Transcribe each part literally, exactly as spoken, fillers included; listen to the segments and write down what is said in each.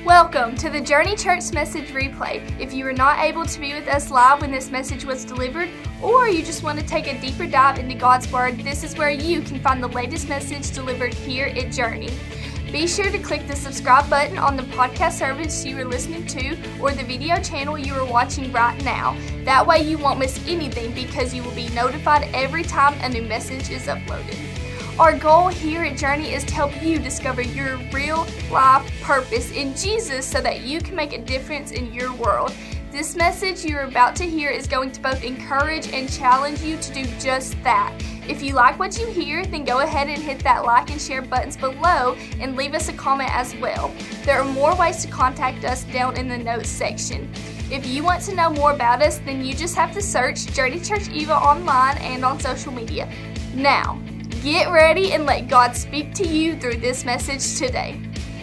Welcome to the Journey Church Message Replay. If you were not able to be with us live when this message was delivered, or you just want to take a deeper dive into God's Word, this is where you can find the latest message delivered here at Journey. Be sure to click the subscribe button on the podcast service you are listening to or the video channel you are watching right now. That way you won't miss anything because you will be notified every time a new message is uploaded. Our goal here at Journey is to help you discover your real life purpose in Jesus so that you can make a difference in your world. This message you're about to hear is going to both encourage and challenge you to do just that. If you like what you hear, then go ahead and hit that like and share buttons below and leave us a comment as well. There are more ways to contact us down in the notes section. If you want to know more about us, then you just have to search Journey Church Eva online and on social media. Now, get ready and let God speak to you through this message today.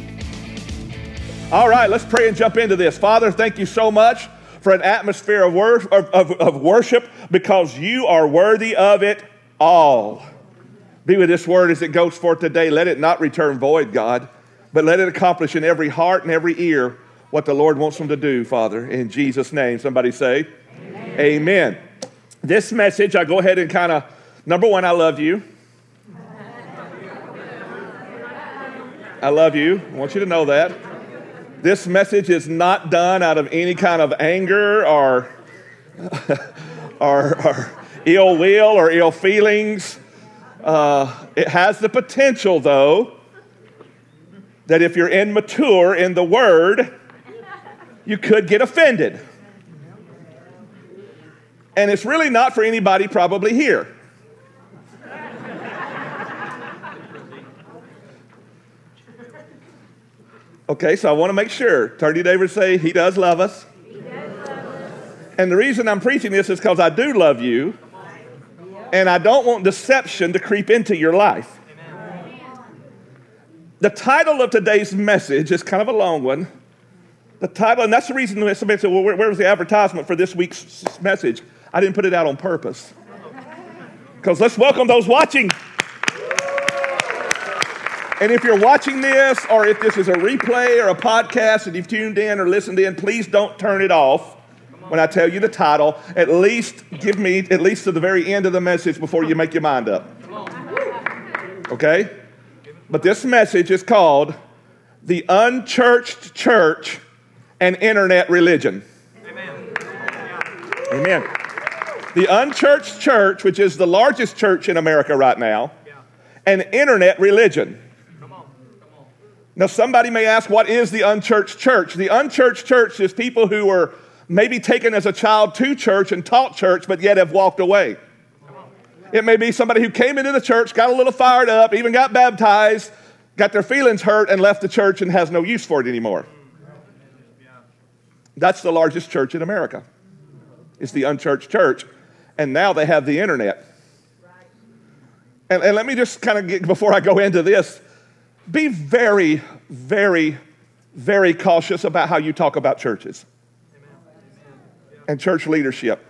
All right, let's pray and jump into this. Father, thank you so much for an atmosphere of, wor- of, of, of worship because you are worthy of it all. Be with this word as it goes forth today. Let it not return void, God, but let it accomplish in every heart and every ear what the Lord wants them to do, Father. In Jesus' name, somebody say, Amen. Amen. This message, I go ahead and kind of, number one, I love you. I love you. I want you to know that. This message is not done out of any kind of anger or, or, or ill will or ill feelings. Uh, it has the potential, though, that if you're immature in the word, you could get offended. And it's really not for anybody probably here. Okay, so I want to make sure. Turn to your neighbor and say, he does love us. He does love us. And the reason I'm preaching this is because I do love you. And I don't want deception to creep into your life. Amen. The title of today's message is kind of a long one. The title, and that's the reason somebody said, well, where, where was the advertisement for this week's message? I didn't put it out on purpose. Because let's welcome those watching. And if you're watching this, or if this is a replay or a podcast and you've tuned in or listened in, please don't turn it off when I tell you the title. At least give me, at least to the very end of the message before you make your mind up. Okay? But this message is called The Unchurched Church and Internet Religion. Amen. Amen. The unchurched church, which is the largest church in America right now, and internet religion. Now, somebody may ask, what is the unchurched church? The unchurched church is people who were maybe taken as a child to church and taught church, but yet have walked away. It may be somebody who came into the church, got a little fired up, even got baptized, got their feelings hurt, and left the church and has no use for it anymore. That's the largest church in America. It's the unchurched church. And now they have the internet. And, and let me just kind of get, before I go into this, be very, very, very cautious about how you talk about churches and church leadership.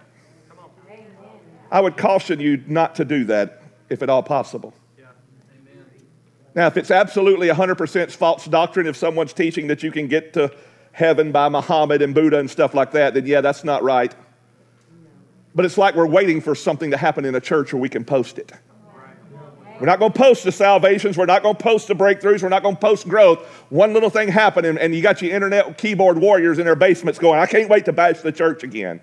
I would caution you not to do that if at all possible. Now, if it's absolutely one hundred percent false doctrine, if someone's teaching that you can get to heaven by Muhammad and Buddha and stuff like that, then yeah, that's not right. But it's like we're waiting for something to happen in a church where we can post it. We're not going to post the salvations. We're not going to post the breakthroughs. We're not going to post growth. One little thing happened, and, and you got your internet keyboard warriors in their basements going, I can't wait to bash the church again.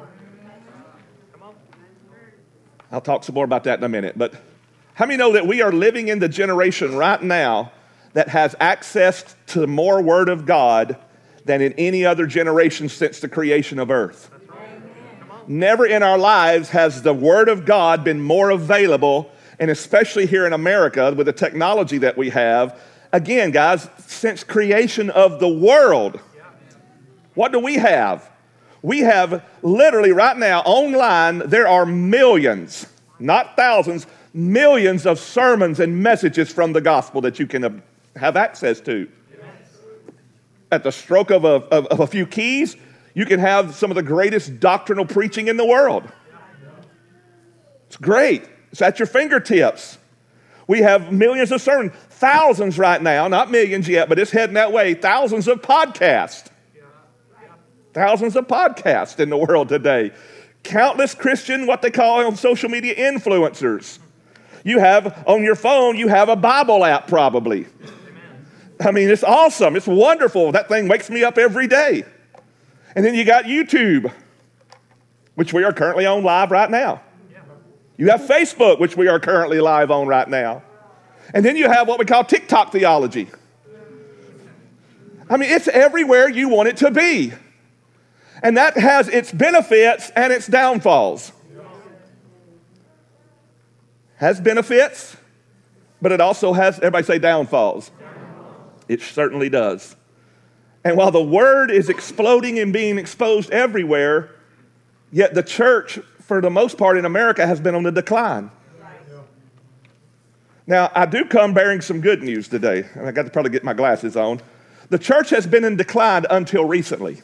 I'll talk some more about that in a minute. But how many know that we are living in the generation right now that has access to more Word of God than in any other generation since the creation of earth? Never in our lives has the Word of God been more available. And especially here in America, with the technology that we have, again, guys, since creation of the world, what do we have? We have literally right now online, there are millions, not thousands, millions of sermons and messages from the gospel that you can have access to. At the stroke of a, of, of a few keys, you can have some of the greatest doctrinal preaching in the world. It's great. It's at your fingertips. We have millions of sermons, thousands right now, not millions yet, but it's heading that way, thousands of podcasts. Thousands of podcasts in the world today. Countless Christian, what they call on social media, influencers. You have, on your phone, you have a Bible app probably. I mean, it's awesome. It's wonderful. That thing wakes me up every day. And then you got YouTube, which we are currently on live right now. You have Facebook, which we are currently live on right now. And then you have what we call TikTok theology. I mean, it's everywhere you want it to be. And that has its benefits and its downfalls. Has benefits, but it also has, everybody say downfalls. It certainly does. And while the word is exploding and being exposed everywhere, yet the church, for the most part in America, has been on the decline. Now, I do come bearing some good news today, and I got to probably get my glasses on. The church has been in decline until recently.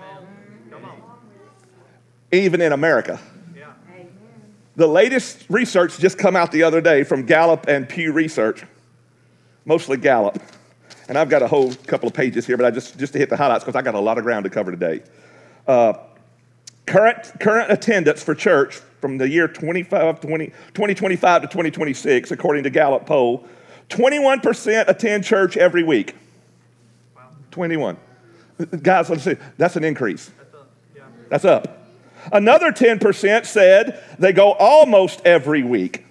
Even in America. The latest research just come out the other day from Gallup and Pew Research, mostly Gallup. And I've got a whole couple of pages here, but I just, just to hit the highlights because I got a lot of ground to cover today. Uh, current, current attendance for church from the year twenty-five, twenty, twenty twenty-five to twenty twenty-six, according to Gallup poll, twenty-one percent attend church every week. Wow. twenty-one. Guys, let's see, that's an increase. That's up. Yeah. That's up. Another ten percent said they go almost every week.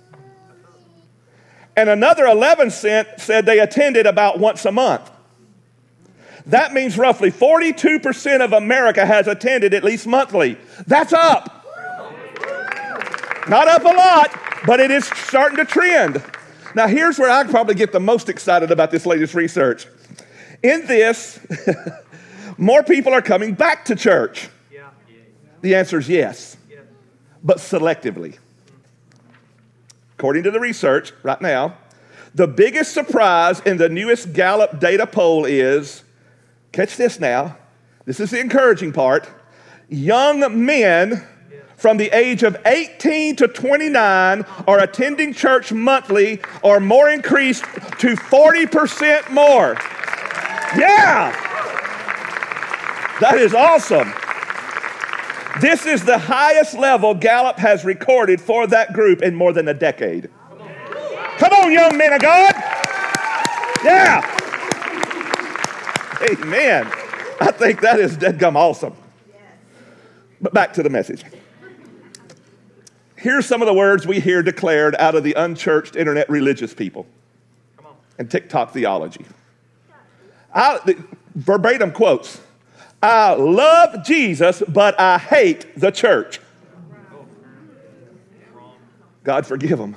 And another eleven percent said they attended about once a month. That means roughly forty-two percent of America has attended at least monthly. That's up. Not up a lot, but it is starting to trend. Now, here's where I probably get the most excited about this latest research. In this, more people are coming back to church. The answer is yes, but selectively. According to the research right now, the biggest surprise in the newest Gallup data poll is, catch this now, this is the encouraging part, young men from the age of eighteen to twenty-nine are attending church monthly or more increased to forty percent more. Yeah! That is awesome. This is the highest level Gallup has recorded for that group in more than a decade. Come on, young men of God. Yeah. Amen. I think that is deadgum awesome. But back to the message. Here's some of the words we hear declared out of the unchurched internet religious people and TikTok theology. I, the, verbatim quotes. I love Jesus, but I hate the church. God forgive them.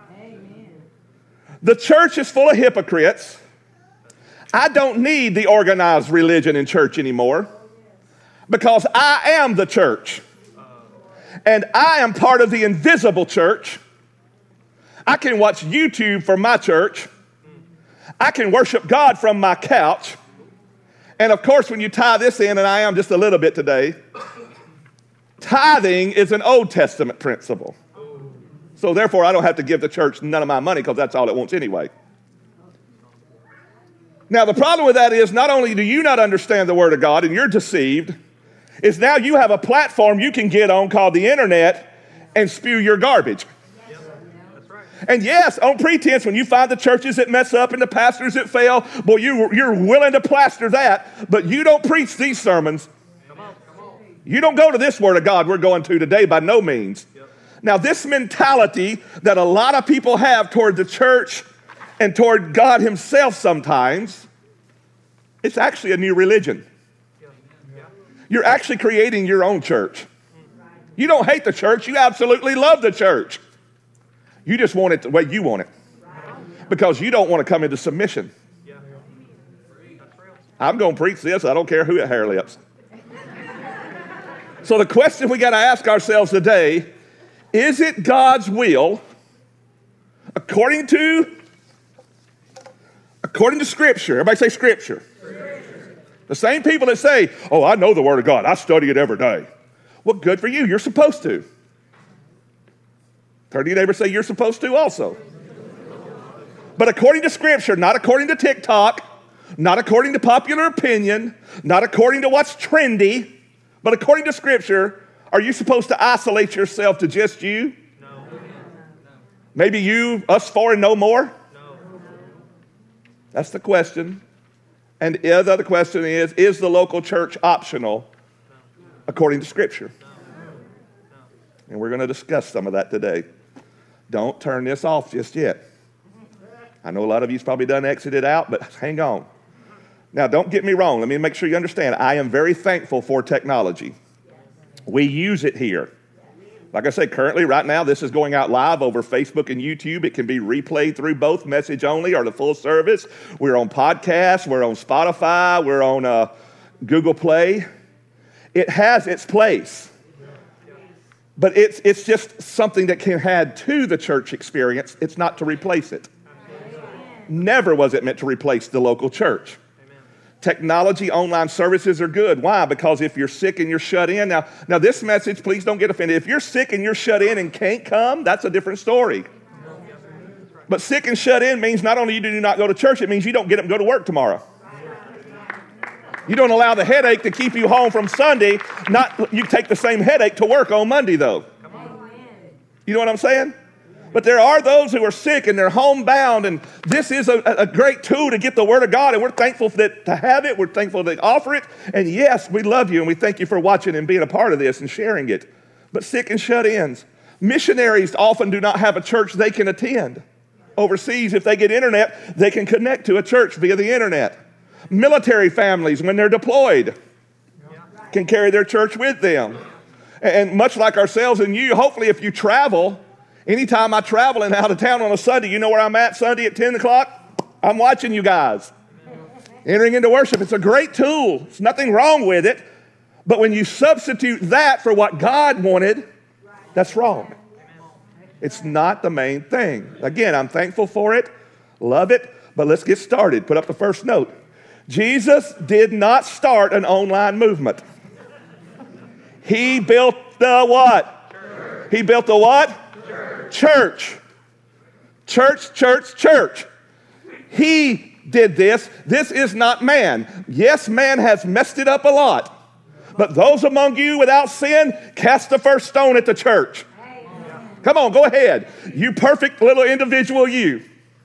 The church is full of hypocrites. I don't need the organized religion in church anymore because I am the church. And I am part of the invisible church. I can watch YouTube from my church. I can worship God from my couch. And of course, when you tie this in, and I am just a little bit today, tithing is an Old Testament principle. So therefore, I don't have to give the church none of my money because that's all it wants anyway. Now, the problem with that is not only do you not understand the Word of God and you're deceived, is now you have a platform you can get on called the internet and spew your garbage. And yes, on pretense, when you find the churches that mess up and the pastors that fail, boy, you, you're willing to plaster that, but you don't preach these sermons. Come on, come on. You don't go to this Word of God we're going to today by no means. Yep. Now, this mentality that a lot of people have toward the church and toward God himself sometimes, it's actually a new religion. You're actually creating your own church. You don't hate the church. You absolutely love the church. You just want it the way you want it because you don't want to come into submission. I'm going to preach this. I don't care who it hair lips. So the question we got to ask ourselves today, is it God's will according to according to Scripture? Everybody say Scripture. Scripture. The same people that say, oh, I know the Word of God. I study it every day. Well, good for you. You're supposed to. Turn to your neighbor and say, you're supposed to also. But according to Scripture, not according to TikTok, not according to popular opinion, not according to what's trendy, but according to Scripture, are you supposed to isolate yourself to just you? No. Maybe you, us four, and no more? No. That's the question. And the other question is, is the local church optional according to Scripture? And we're going to discuss some of that today. Don't turn this off just yet. I know a lot of you's probably done exited out, but hang on. Now, don't get me wrong. Let me make sure you understand. I am very thankful for technology. We use it here. Like I say, currently, right now, this is going out live over Facebook and YouTube. It can be replayed through both message only or the full service. We're on podcasts. We're on Spotify. We're on uh, Google Play. It has its place. But it's, it's just something that can add to the church experience. It's not to replace it. Never was it meant to replace the local church. Technology, online services are good. Why? Because if you're sick and you're shut in. Now, now this message, please don't get offended. If you're sick and you're shut in and can't come, that's a different story. But sick and shut in means not only you do not go to church, it means you don't get up and go to work tomorrow. You don't allow the headache to keep you home from Sunday. Not you take the same headache to work on Monday, though. You know what I'm saying? But there are those who are sick and they're homebound, and this is a, a great tool to get the Word of God, and we're thankful that, to have it. We're thankful to offer it. And yes, we love you, and we thank you for watching and being a part of this and sharing it. But sick and shut-ins. Missionaries often do not have a church they can attend. Overseas, if they get internet, they can connect to a church via the internet. Military families, when they're deployed, can carry their church with them. And much like ourselves and you, hopefully if you travel, anytime I travel and out of town on a Sunday, you know where I'm at Sunday at ten o'clock? I'm watching you guys. Entering into worship. It's a great tool. There's nothing wrong with it. But when you substitute that for what God wanted, that's wrong. It's not the main thing. Again, I'm thankful for it. Love it. But let's get started. Put up the first note. Jesus did not start an online movement. He built the what? Church. He built the what? Church. Church. Church, church, church. He did this. This is not man. Yes, man has messed it up a lot. But those among you without sin, cast the first stone at the church. Come on, go ahead. You perfect little individual you.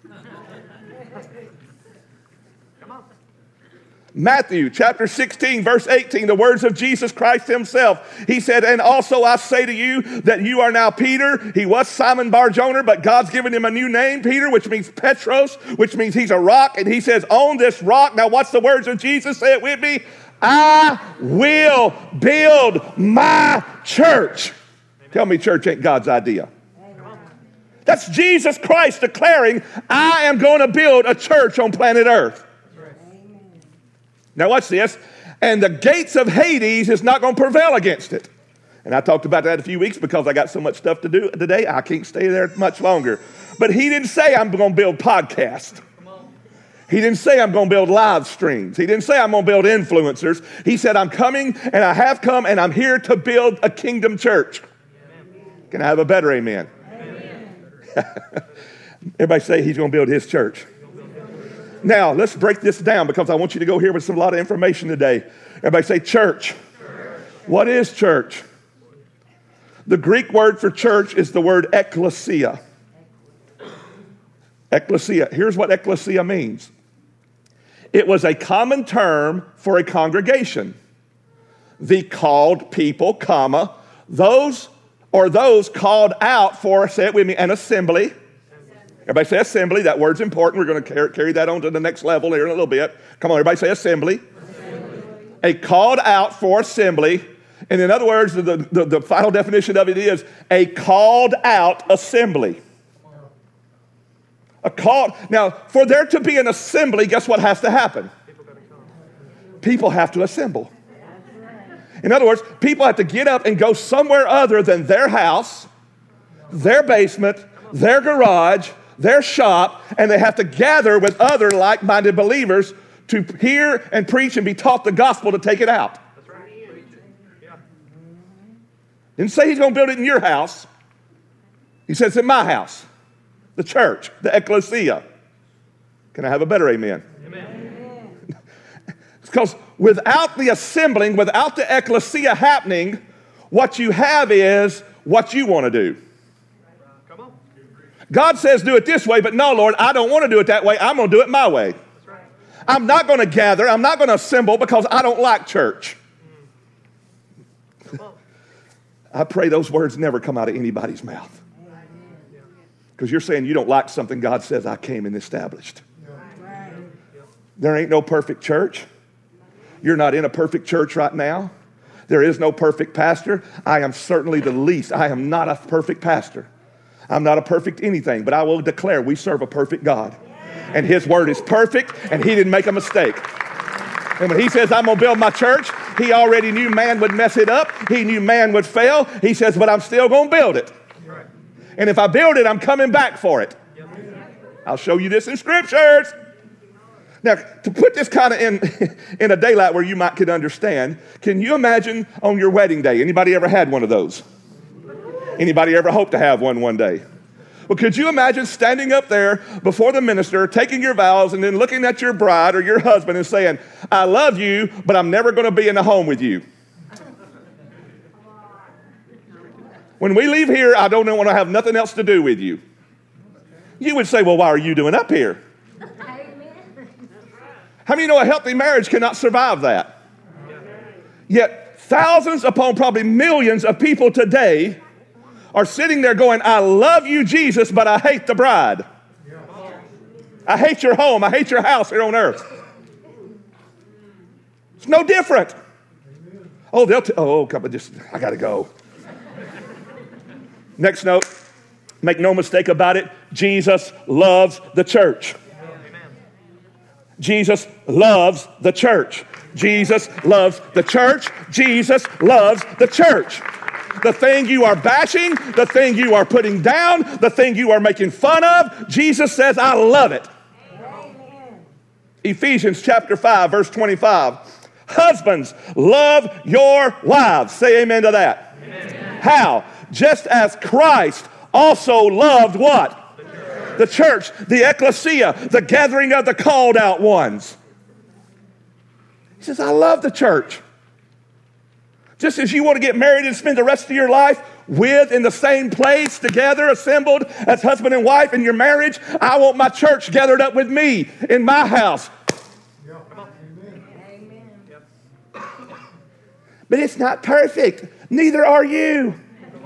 Matthew chapter sixteen, verse eighteen, the words of Jesus Christ himself. He said, and also I say to you that you are now Peter. He was Simon Bar-Jonah, but God's given him a new name, Peter, which means Petros, which means he's a rock. And he says, on this rock, now what's the words of Jesus? Say it with me. I will build my church. Tell me church ain't God's idea. That's Jesus Christ declaring, I am going to build a church on planet Earth. Now watch this. And the gates of Hades is not going to prevail against it. And I talked about that a few weeks because I got so much stuff to do today. I can't stay there much longer. But he didn't say I'm going to build podcasts. He didn't say I'm going to build live streams. He didn't say I'm going to build influencers. He said I'm coming and I have come and I'm here to build a kingdom church. Amen. Can I have a better amen? Amen. Everybody say he's going to build his church. Now, let's break this down because I want you to go here with some, a lot of information today. Everybody say church. Church. What is church? The Greek word for church is the word ekklesia. Ekklesia. Here's what ekklesia means. It was a common term for a congregation. The called people, comma, those or those called out for, say it with me, an assembly. Everybody say assembly. That word's important. We're going to carry that on to the next level here in a little bit. Come on, everybody say assembly. Assembly. A called out for assembly. And in other words, the, the, the final definition of it is a called out assembly. A called. Now, for there to be an assembly, guess what has to happen? People have to assemble. In other words, people have to get up and go somewhere other than their house, their basement, their garage, their shop, and they have to gather with other like-minded believers to hear and preach and be taught the gospel to take it out. That's right. Yeah. Didn't say he's going to build it in your house. He says it's in my house, the church, the ecclesia. Can I have a better amen? Because without the assembling, without the ecclesia happening, what you have is what you want to do. Come on. God says do it this way, but no, Lord, I don't want to do it that way. I'm going to do it my way. Right. I'm not going to gather. I'm not going to assemble because I don't like church. I pray those words never come out of anybody's mouth. Because you're saying you don't like something God says I came and established. There ain't no perfect church. You're not in a perfect church right now. There is no perfect pastor. I am certainly the least. I am not a perfect pastor. I'm not a perfect anything, but I will declare we serve a perfect God. And his word is perfect, and he didn't make a mistake. And when he says, I'm going to build my church, he already knew man would mess it up. He knew man would fail. He says, but I'm still going to build it. And if I build it, I'm coming back for it. I'll show you this in scriptures. Now, to put this kind of in, in a daylight where you might could understand, can you imagine on your wedding day? Anybody ever had one of those? Anybody ever hope to have one one day? Well, could you imagine standing up there before the minister, taking your vows, and then looking at your bride or your husband and saying, I love you, but I'm never going to be in the home with you. When we leave here, I don't want to have nothing else to do with you. You would say, well, why are you doing up here? How many know a healthy marriage cannot survive that? Yet thousands upon probably millions of people today are sitting there going, I love you, Jesus, but I hate the bride. I hate your home. I hate your house here on earth. It's no different. Oh, they'll, t- oh, come on, just, I got to go. Next note, make no mistake about it, Jesus loves the church. Jesus loves the church. Jesus loves the church. Jesus loves the church. The thing you are bashing, the thing you are putting down, the thing you are making fun of, Jesus says, I love it. Amen. Ephesians chapter five, verse twenty-five. Husbands, love your wives. Say amen to that. Amen. How? Just as Christ also loved what? The church, the ecclesia, the gathering of the called out ones. He says, I love the church. Just as you want to get married and spend the rest of your life with, in the same place, together, assembled as husband and wife in your marriage, I want my church gathered up with me in my house. Yeah. Amen. But it's not perfect. Neither are you.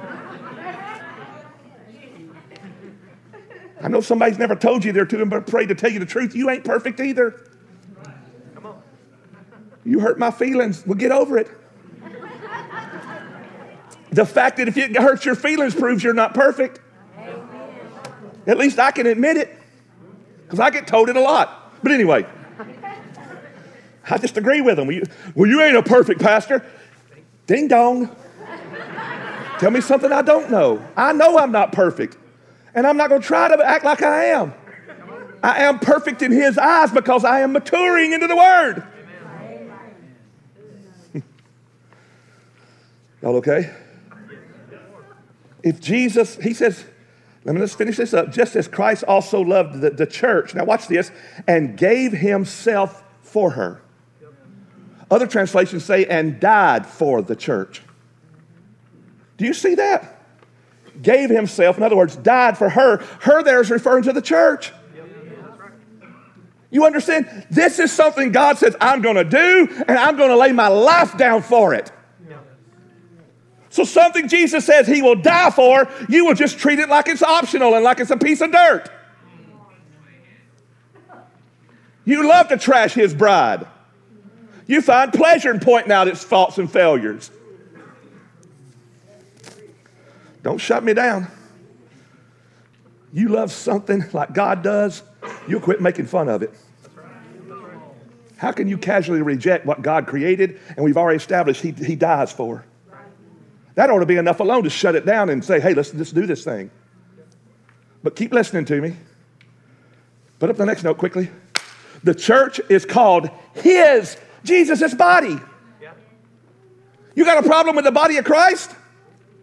I know somebody's never told you they're too afraid to tell you the truth. You ain't perfect either. Come on. You hurt my feelings. Well, get over it. The fact that if it hurts your feelings proves you're not perfect. Amen. At least I can admit it. Because I get told it a lot. But anyway, I just agree with them. Well, you, well, you ain't a perfect pastor. Ding dong. Tell me something I don't know. I know I'm not perfect. And I'm not going to try to act like I am. I am perfect in his eyes because I am maturing into the word. Y'all okay? If Jesus, he says, let me just finish this up. Just as Christ also loved the, the church. Now watch this. And gave himself for her. Other translations say, and died for the church. Do you see that? Gave himself, in other words, died for her. Her there is referring to the church. You understand? This is something God says I'm going to do, and I'm going to lay my life down for it. So something Jesus says he will die for, you will just treat it like it's optional and like it's a piece of dirt. You love to trash his bride. You find pleasure in pointing out its faults and failures. Don't shut me down. You love something like God does, you'll quit making fun of it. How can you casually reject what God created and we've already established he, he dies for? That ought to be enough alone to shut it down and say, hey, let's just do this thing. But keep listening to me. Put up the next note quickly. The church is called his, Jesus' body. You got a problem with the body of Christ?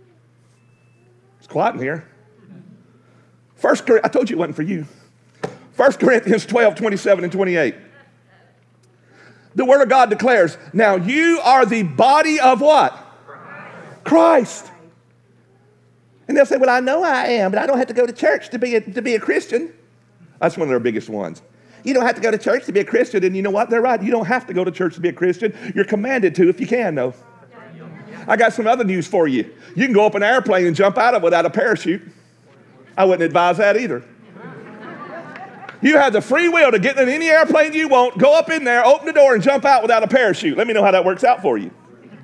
It's quiet in here. First, I told you it wasn't for you. First Corinthians twelve, twenty-seven and twenty-eight. The Word of God declares, now you are the body of what? Christ. Christ. And they'll say, well, I know I am, but I don't have to go to church to be a, to be a Christian. That's one of their biggest ones. You don't have to go to church to be a Christian. And you know what? They're right. You don't have to go to church to be a Christian. You're commanded to if you can, though. I got some other news for you. You can go up an airplane and jump out of it without a parachute. I wouldn't advise that either. You have the free will to get in any airplane you want, go up in there, open the door, and jump out without a parachute. Let me know how that works out for you.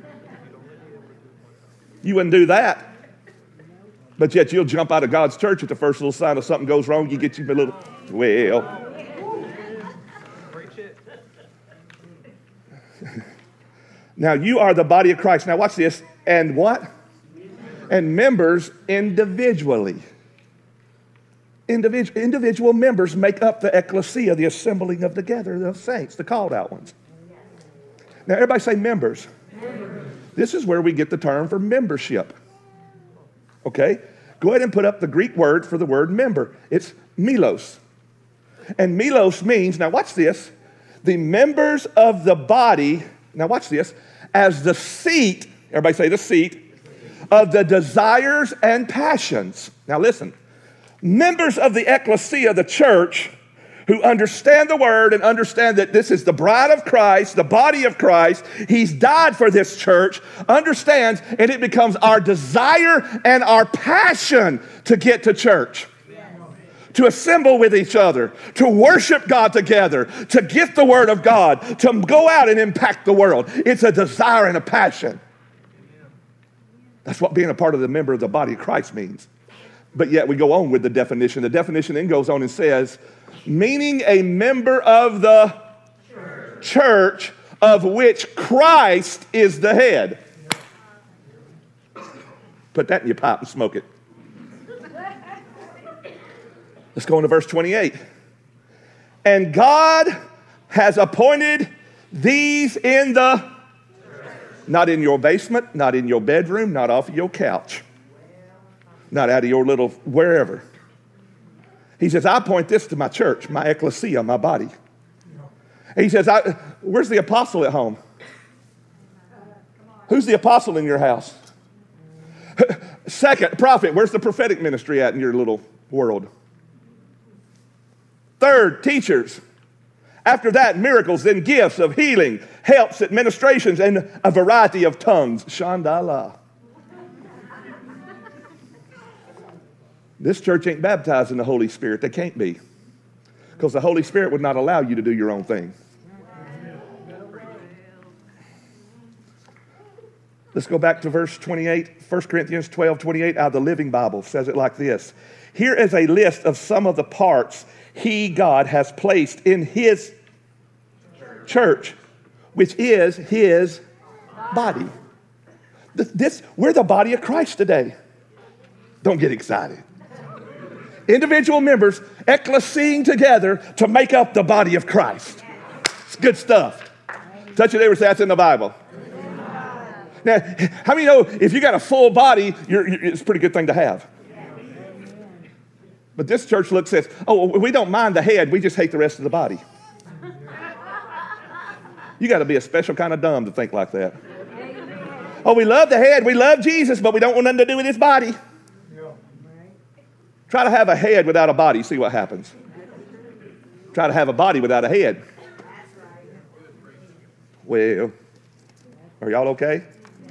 You wouldn't do that. But yet you'll jump out of God's church at the first little sign of something goes wrong. You get you a little, well. Now you are the body of Christ. Now watch this. And what? And members individually. Individual, individual members make up the ecclesia, the assembling of together, the saints, the called out ones. Now everybody say members. Members. This is where we get the term for membership. Okay? Go ahead and put up the Greek word for the word member. It's milos. And milos means, now watch this, the members of the body, now watch this, as the seat, everybody say the seat, of the desires and passions. Now listen, members of the ecclesia, the church, who understand the word and understand that this is the bride of Christ, the body of Christ, he's died for this church, understands, and it becomes our desire and our passion to get to church. To assemble with each other, to worship God together, to get the word of God, to go out and impact the world. It's a desire and a passion. That's what being a part of the member of the body of Christ means. But yet we go on with the definition. The definition then goes on and says, meaning a member of the church, church of which Christ is the head. Put that in your pipe and smoke it. Let's go on to verse twenty-eight. And God has appointed these in the church. Not in your basement, not in your bedroom, not off of your couch, not out of your little wherever. He says, I point this to my church, my ecclesia, my body. And he says, I, where's the apostle at home? Who's the apostle in your house? Second, prophet, where's the prophetic ministry at in your little world? Third, teachers. After that, miracles, then gifts of healing, helps, administrations, and a variety of tongues. Shandala. This church ain't baptized in the Holy Spirit. They can't be. Because the Holy Spirit would not allow you to do your own thing. Let's go back to verse twenty-eight. First Corinthians twelve, twenty-eight out of the Living Bible says it like this. Here is a list of some of the parts he, God, has placed in his church, church which is his body. This, we're the body of Christ today. Don't get excited. Individual members ecclesiaing together to make up the body of Christ. It's good stuff. Touch your neighbor and say, that's in the Bible. Now, how many know if you got a full body, you're, you're, it's a pretty good thing to have? But this church looks at, oh, we don't mind the head, we just hate the rest of the body. You got to be a special kind of dumb to think like that. Oh, we love the head, we love Jesus, but we don't want nothing to do with his body. Try to have a head without a body, see what happens. Try to have a body without a head. Well, are y'all okay?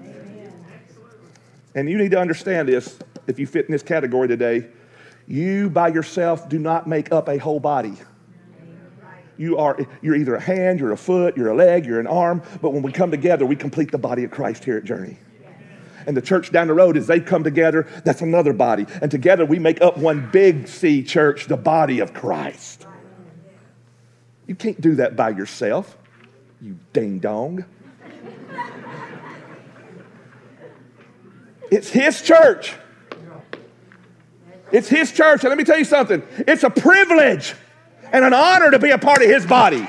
And you need to understand this, if you fit in this category today. You by yourself do not make up a whole body. You are, you're either a hand, you're a foot, you're a leg, you're an arm, but when we come together, we complete the body of Christ here at Journey. And the church down the road, as they come together, that's another body. And together we make up one big C church, the body of Christ. You can't do that by yourself, you ding-dong. It's his church. It's his church. And let me tell you something. It's a privilege and an honor to be a part of his body.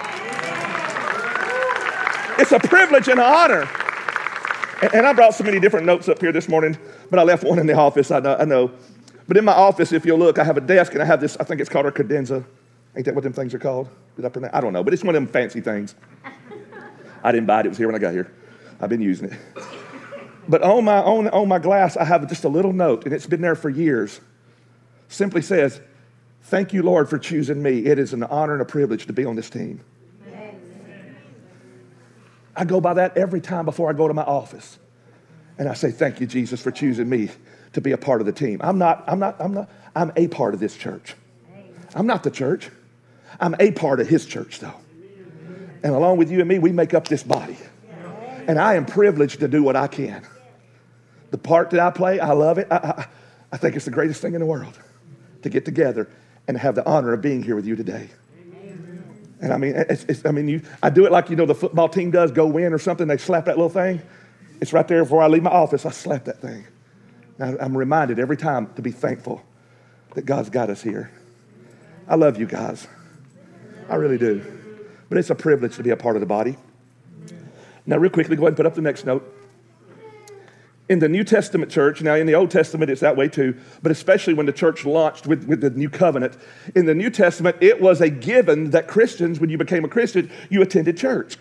It's a privilege and an honor. And I brought so many different notes up here this morning, but I left one in the office, I know. I know. But in my office, if you'll look, I have a desk and I have this, I think it's called a credenza. Ain't that what them things are called? Did I pronounce? I don't know, but it's one of them fancy things. I didn't buy it. It was here when I got here. I've been using it. But on my, on, on my glass, I have just a little note, and it's been there for years. Simply says, thank you, Lord, for choosing me. It is an honor and a privilege to be on this team. Amen. I go by that every time before I go to my office. And I say, thank you, Jesus, for choosing me to be a part of the team. I'm not, I'm not, I'm not, I'm a part of this church. I'm not the church. I'm a part of his church, though. And along with you and me, we make up this body. And I am privileged to do what I can. The part that I play, I love it. I, I, I think it's the greatest thing in the world to get together and have the honor of being here with you today. And I mean, it's, it's, I mean, you, I do it like, you know, the football team does, go win or something. They slap that little thing. It's right there before I leave my office. I slap that thing. And I, I'm reminded every time to be thankful that God's got us here. I love you guys. I really do. But it's a privilege to be a part of the body. Now, real quickly, go ahead and put up the next note. In the New Testament church, now in the Old Testament it's that way too, but especially when the church launched with, with the New Covenant, in the New Testament it was a given that Christians, when you became a Christian, you attended church.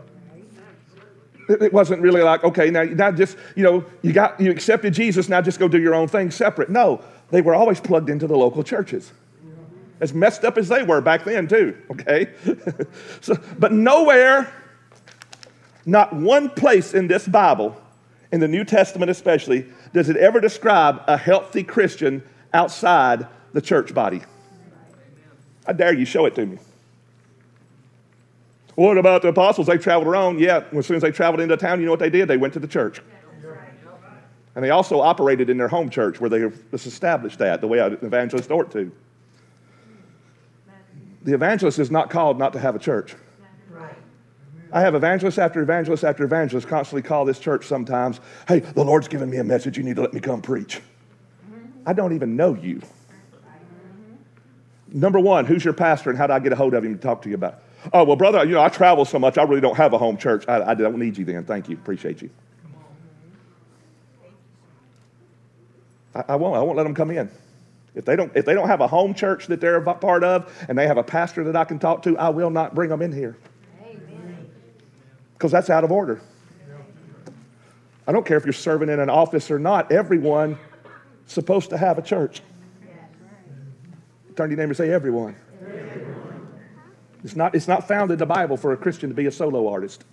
It wasn't really like, okay, now, now just, you know, you got you accepted Jesus, now just go do your own thing separate. No, they were always plugged into the local churches. As messed up as they were back then too, okay? so, but nowhere, not one place in this Bible, in the New Testament especially, does it ever describe a healthy Christian outside the church body. I dare you, show it to me. What about the apostles? They traveled around. Yeah, as soon as they traveled into town, you know what they did? They went to the church. And they also operated in their home church where they was established that, the way an evangelist ought to. The evangelist is not called not to have a church. I have evangelist after evangelist after evangelist constantly call this church sometimes, hey, the Lord's given me a message. You need to let me come preach. I don't even know you. Number one, who's your pastor and how do I get a hold of him to talk to you about? Oh, well, brother, you know, I travel so much, I really don't have a home church. I, I don't need you then. Thank you. Appreciate you. I, I won't. I won't let them come in. If they don't, if they don't have a home church that they're a part of and they have a pastor that I can talk to, I will not bring them in here. Because that's out of order. I don't care if you're serving in an office or not. Everyone's supposed to have a church. Turn to your neighbor and say, everyone. everyone. It's not, it's not found in the Bible for a Christian to be a solo artist.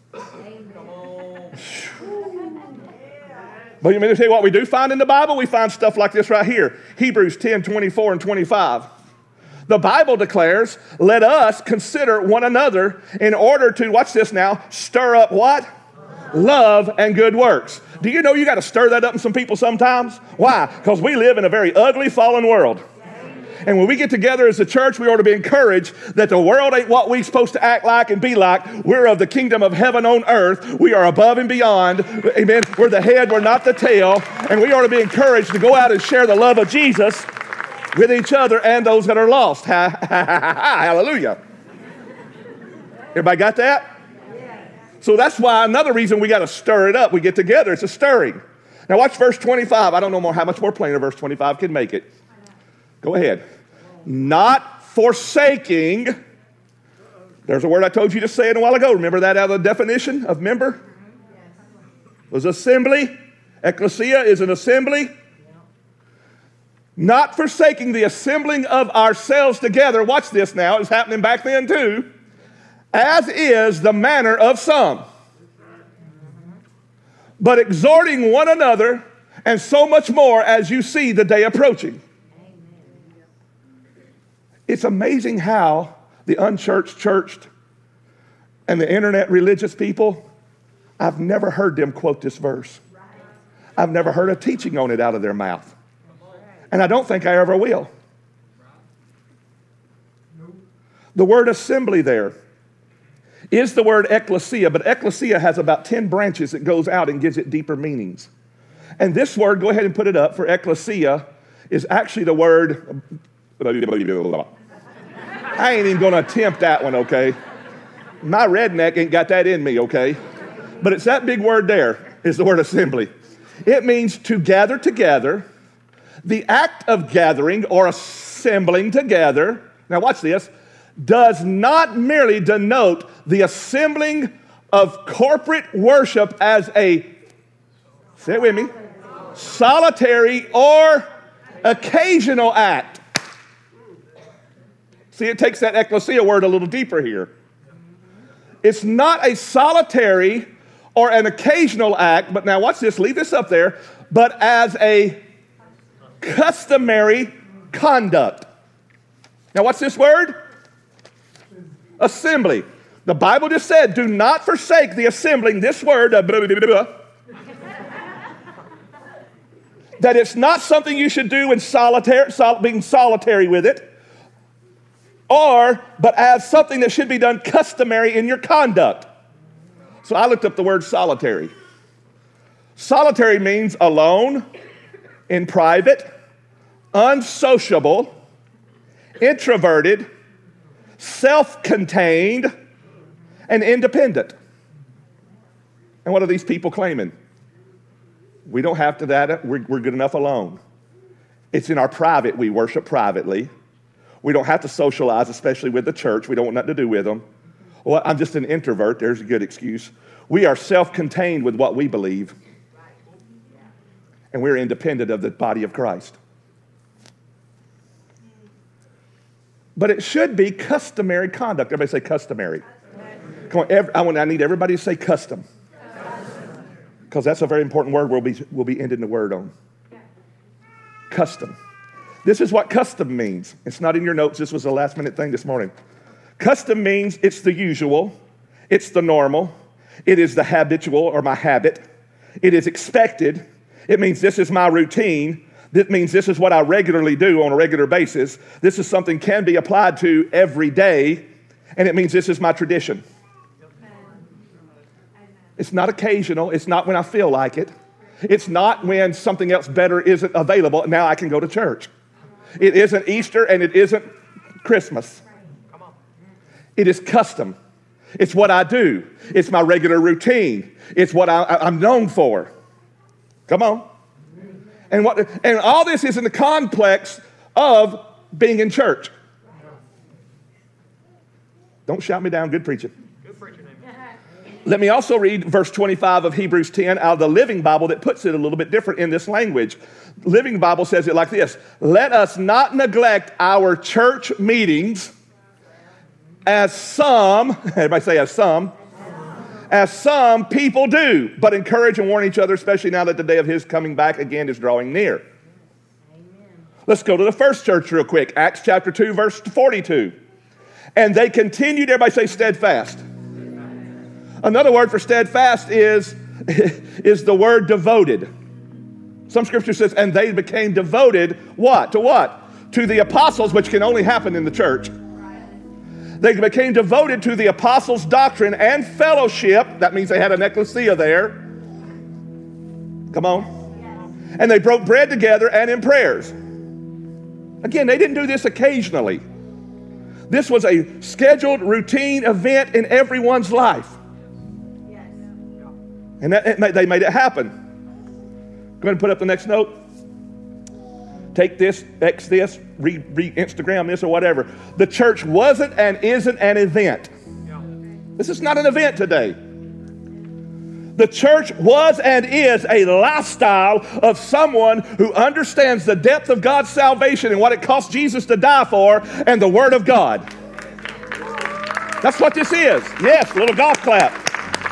But you mean to tell you what we do find in the Bible? We find stuff like this right here. Hebrews ten, twenty-four and twenty-five. The Bible declares, let us consider one another in order to, watch this now, stir up what? Love and good works. Do you know you got to stir that up in some people sometimes? Why? Because we live in a very ugly, fallen world. And when we get together as a church, we ought to be encouraged that the world ain't what we're supposed to act like and be like. We're of the kingdom of heaven on earth. We are above and beyond. Amen. We're the head, we're not the tail. And we ought to be encouraged to go out and share the love of Jesus with each other and those that are lost. Hallelujah. Everybody got that? So that's why another reason we got to stir it up. We get together. It's a stirring. Now watch verse twenty-five. I don't know more how much more plainer verse twenty-five can make it. Go ahead. Not forsaking. There's a word I told you to say it a while ago. Remember that out of the definition of member? It was assembly. Ecclesia is an assembly. Not forsaking the assembling of ourselves together. Watch this now. It's happening back then too. As is the manner of some. But exhorting one another, and so much more as you see the day approaching. It's amazing how the unchurched, churched, and the internet religious people, I've never heard them quote this verse. I've never heard a teaching on it out of their mouth. And I don't think I ever will. The word assembly there is the word ecclesia, but ecclesia has about ten branches that goes out and gives it deeper meanings. And this word, go ahead and put it up, for ecclesia is actually the word... I ain't even going to attempt that one, okay? My redneck ain't got that in me, okay? But it's that big word there, is the word assembly. It means to gather together, the act of gathering or assembling together. Now watch this. does not merely denote the assembling of corporate worship as a, say it with me, solitary or occasional act. See, it takes that ecclesia word a little deeper here. It's not a solitary or an occasional act, but now watch this, leave this up there, but as a customary conduct. Now what's this word? Assembly. The Bible just said, do not forsake the assembling, this word, uh, blah, blah, blah, blah, that it's not something you should do in solitary, sol- being solitary with it, or, but as something that should be done customary in your conduct. So I looked up the word solitary. Solitary means alone, in private, unsociable, introverted, self-contained, and independent. And what are these people claiming? We don't have to that. We're, we're good enough alone. It's in our private. We worship privately. We don't have to socialize, especially with the church. We don't want nothing to do with them. Well, I'm just an introvert. There's a good excuse. We are self-contained with what we believe. And we're independent of the body of Christ. But it should be customary conduct. Everybody say customary. Come on, every, I, want, I need everybody to say custom. Because that's a very important word we'll be, we'll be ending the word on. Custom. This is what custom means. It's not in your notes. This was a last minute thing this morning. Custom means it's the usual. It's the normal. It is the habitual or my habit. It is expected. It means this is my routine. That means this is what I regularly do on a regular basis. This is something can be applied to every day. And it means this is my tradition. It's not occasional. It's not when I feel like it. It's not when something else better isn't available. Now I can go to church. It isn't Easter and it isn't Christmas. It is custom. It's what I do. It's my regular routine. It's what I, I'm known for. Come on. And what? And all this is in the complex of being in church. Don't shout me down. Good preaching. Good preaching. Let me also read verse twenty-five of Hebrews ten out of the Living Bible that puts it a little bit different in this language. Living Bible says it like this. Let us not neglect our church meetings as some, everybody say as some, as some people do, but encourage and warn each other, especially now that the day of his coming back again is drawing near. Amen. Let's go to the first church real quick. Acts chapter two, verse forty-two. And they continued, everybody say steadfast. Another word for steadfast is, is the word devoted. Some scripture says, and they became devoted, what? To what? To the apostles, which can only happen in the church. They became devoted to the apostles' doctrine and fellowship. That means they had an ecclesia there. Come on. And they broke bread together and in prayers. Again, they didn't do this occasionally. This was a scheduled routine event in everyone's life. And that, they made it happen. Go ahead and put up the next note. Take this, X this, re, re Instagram this or whatever. The church wasn't and isn't an event. This is not an event today. The church was and is a lifestyle of someone who understands the depth of God's salvation and what it cost Jesus to die for and the Word of God. That's what this is. Yes, a little golf clap.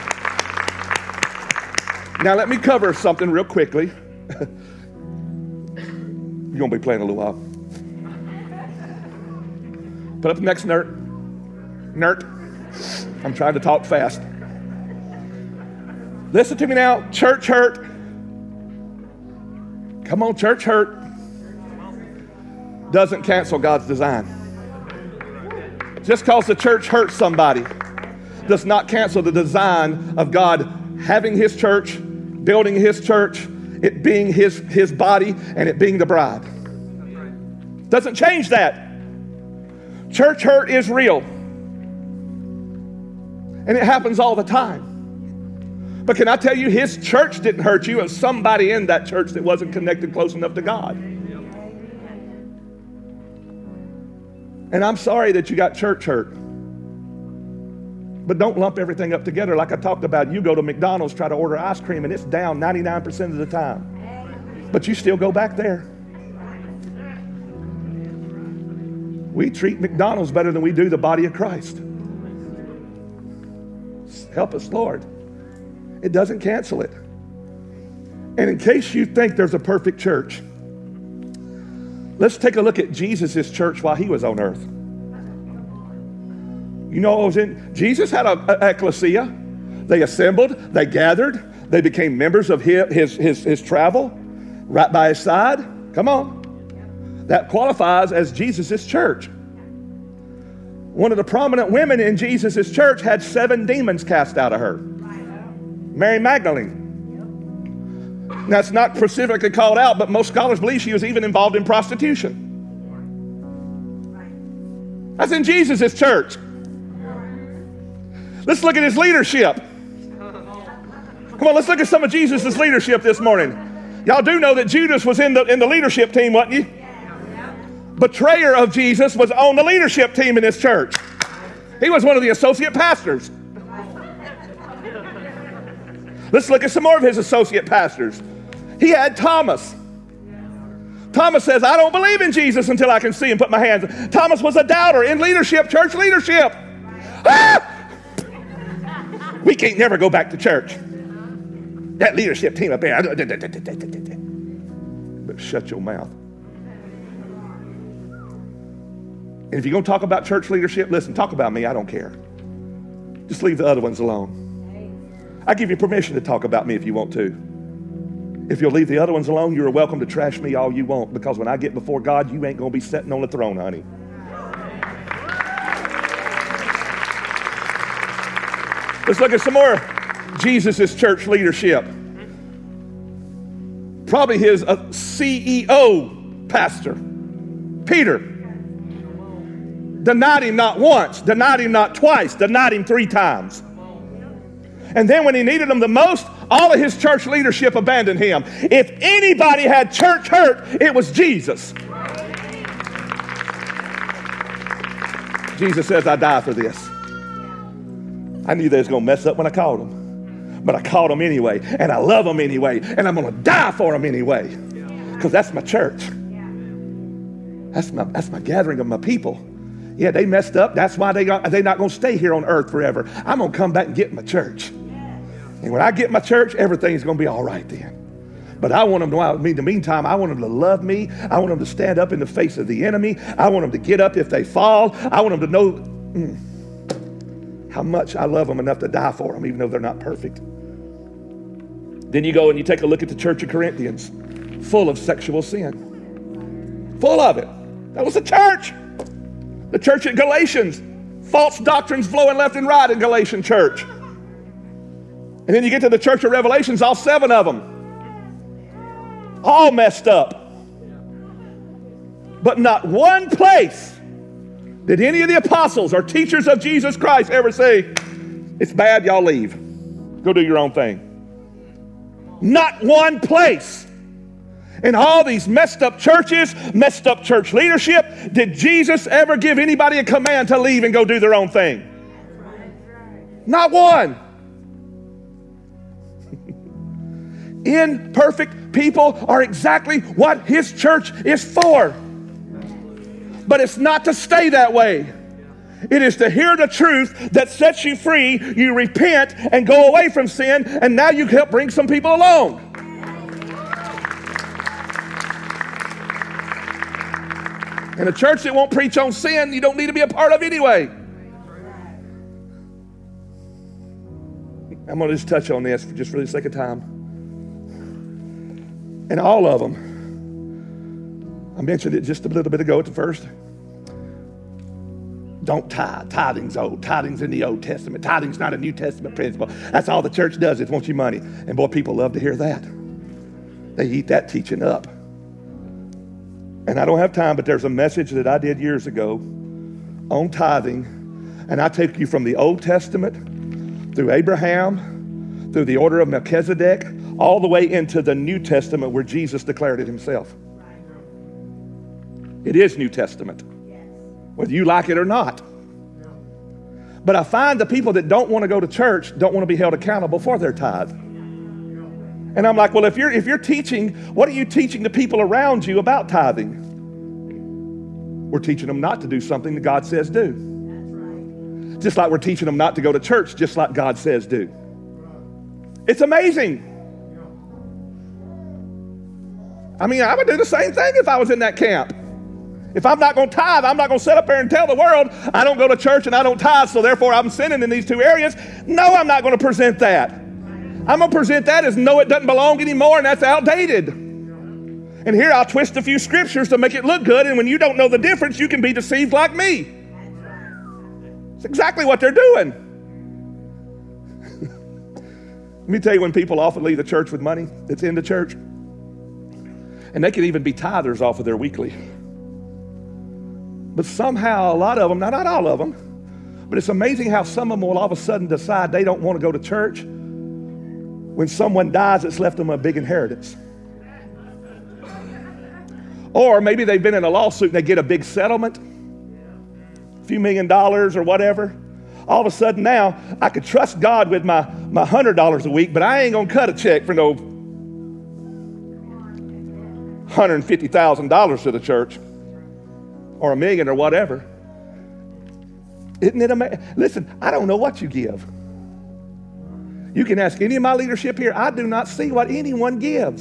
Now let me cover something real quickly. You're going to be playing a little while. Put up the next nerd. Nerd. I'm trying to talk fast. Listen to me now. Church hurt. Come on, church hurt. Doesn't cancel God's design. Just because the church hurts somebody does not cancel the design of God having his church, building his church, it being his, his body, and it being the bride. Doesn't change that. Church hurt is real. And it happens all the time. But can I tell you, his church didn't hurt you, and somebody in that church that wasn't connected close enough to God. And I'm sorry that you got church hurt. But don't lump everything up together. Like I talked about, you go to McDonald's, try to order ice cream, and it's down ninety-nine percent of the time. But you still go back there. We treat McDonald's better than we do the body of Christ. Help us, Lord. It doesn't cancel it. And in case you think there's a perfect church, let's take a look at Jesus' church while he was on earth. You know what was in? Jesus had an ecclesia. They assembled, they gathered, they became members of his, his, his, his travel, right by his side. Come on. That qualifies as Jesus' church. One of the prominent women in Jesus' church had seven demons cast out of her. Mary Magdalene. That's not specifically called out, but most scholars believe she was even involved in prostitution. That's in Jesus' church. Let's look at his leadership. Come on, let's look at some of Jesus' leadership this morning. Y'all do know that Judas was in the, in the leadership team, wasn't he? Betrayer of Jesus was on the leadership team in his church. He was one of the associate pastors. Let's look at some more of his associate pastors. He had Thomas. Thomas says, I don't believe in Jesus until I can see and put my hands. Thomas was a doubter in leadership, church leadership. Ah! We can't never go back to church. That leadership team up there. But shut your mouth. And if you're going to talk about church leadership, listen, talk about me. I don't care. Just leave the other ones alone. I give you permission to talk about me if you want to. If you'll leave the other ones alone, you're welcome to trash me all you want, because when I get before God, you ain't going to be sitting on the throne, honey. Let's look at some more Jesus' church leadership. Probably his uh, C E O pastor, Peter. Denied him not once, denied him not twice, denied him three times. And then when he needed him the most, all of his church leadership abandoned him. If anybody had church hurt, it was Jesus. Jesus says, I die for this. I knew they was going to mess up when I called them. But I called them anyway, and I love them anyway, and I'm going to die for them anyway. Because that's my church. That's my, that's my gathering of my people. Yeah, they messed up. That's why they got, they're not going to stay here on earth forever. I'm going to come back and get my church. And when I get my church, everything's going to be all right then. But I want them to, in the meantime, I want them to love me. I want them to stand up in the face of the enemy. I want them to get up if they fall. I want them to know mm, how much I love them enough to die for them, even though they're not perfect. Then you go and you take a look at the church of Corinthians, full of sexual sin. Full of it. That was the church. The church at Galatians, false doctrines flowing left and right in Galatian church. And then you get to the church of Revelations, all seven of them. All messed up. But not one place did any of the apostles or teachers of Jesus Christ ever say, it's bad, y'all leave. Go do your own thing. Not one place. In all these messed up churches, messed up church leadership, did Jesus ever give anybody a command to leave and go do their own thing? Not one. Imperfect people are exactly what his church is for. But it's not to stay that way. It is to hear the truth that sets you free, you repent and go away from sin, and now you help bring some people along. And a church that won't preach on sin, you don't need to be a part of anyway. I'm going to just touch on this for just for the sake of time. And all of them, I mentioned it just a little bit ago at the first. Don't tithe. Tithing's old. Tithing's in the Old Testament. Tithing's not a New Testament principle. That's all the church does is want you money. And boy, people love to hear that. They eat that teaching up. And I don't have time, but there's a message that I did years ago on tithing. And I take you from the Old Testament through Abraham, through the order of Melchizedek, all the way into the New Testament where Jesus declared it himself. It is New Testament. whether you like it or not. But I find the people that don't want to go to church don't want to be held accountable for their tithe. And I'm like, well, if you're if you're teaching, what are you teaching the people around you about tithing? We're teaching them not to do something that God says do. Just like we're teaching them not to go to church, just like God says do. It's amazing. I mean, I would do the same thing if I was in that camp. If I'm not going to tithe, I'm not going to sit up there and tell the world I don't go to church and I don't tithe, so therefore I'm sinning in these two areas. No, I'm not going to present that. I'm going to present that as no, it doesn't belong anymore, and that's outdated. And here I'll twist a few scriptures to make it look good, and when you don't know the difference, you can be deceived like me. It's exactly what they're doing. Let me tell you, when people often leave the church with money that's in the church, and they could even be tithers off of their weekly. But somehow a lot of them, now not all of them, but it's amazing how some of them will all of a sudden decide they don't want to go to church when someone dies that's left them a big inheritance. Or maybe they've been in a lawsuit and they get a big settlement, a few million dollars or whatever. All of a sudden now, I could trust God with my, my one hundred dollars a week, but I ain't going to cut a check for no one hundred fifty thousand dollars to the church or a million or whatever. Isn't it amazing? Listen, I don't know what you give. You can ask any of my leadership here. I do not see what anyone gives.